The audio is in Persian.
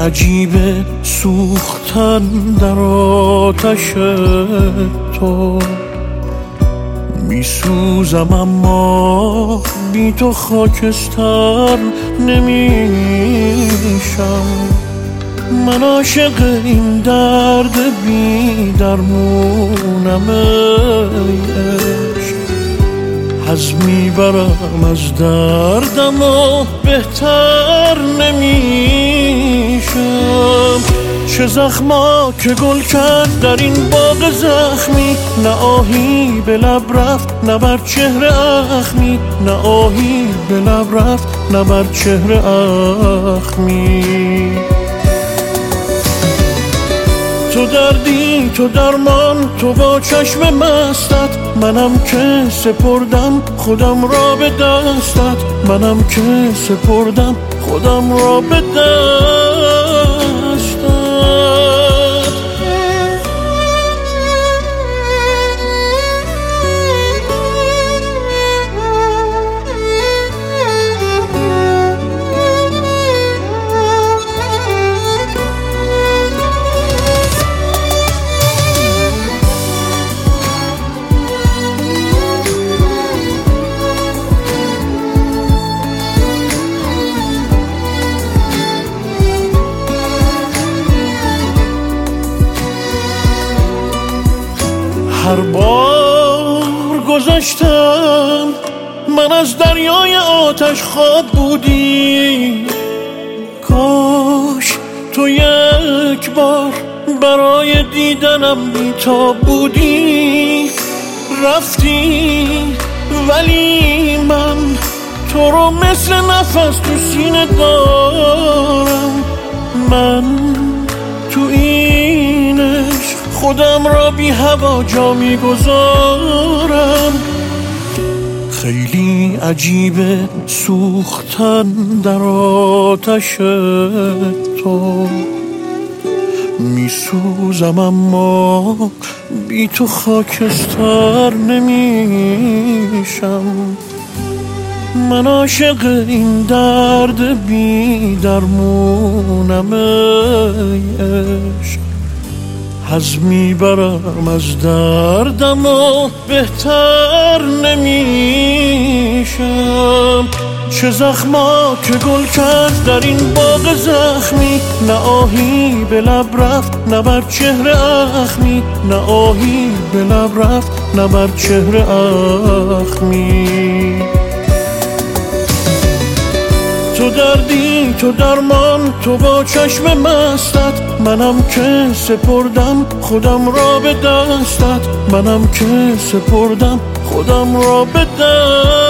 عجیبه سوختن در آتش تو، میسوزم اما بی تو خاکستر نمیشم. من عاشق این درد بی درمونم ای عشق، حظ میبرم از دردم و بهتر نمیشم. چه زخما که گل کرد در این باغ زخمی، نه آهی به لب رفت نه بر چهره اخمی، نه آهی به لب رفت نه بر چهره اخمی. تو دردی تو درمان تو با چشم مستت، منم که سپردم خودم را به دستت، منم که سپردم خودم را به دستت. هر بار گذشتم من از دریای آتش خواب بودی، کاش تو یک بار برای دیدنم بی‌تاب بودی. رفتی ولی من تو رو مثل نفس تو سینه دارم. من تو این عشق خودم را بی هوا جا میگذارم. خیلی عجیبه سوختن در آتش تو، میسوزم اما بی تو خاکستر نمیشم. من عاشق این درد بی درمونم ای عشق، حظ میبرم از دردم و بهتر نمیشم. چه زخما که گل کرد در این باغ زخمی، نه آهی به لب رفت نه بر چهره اخمی، نه آهی به لب رفت نه بر چهره اخمی. تو دردی تو درمان تو با چشم مستت، منم که سپردم خودم را به دستت، منم که سپردم خودم را به دستت.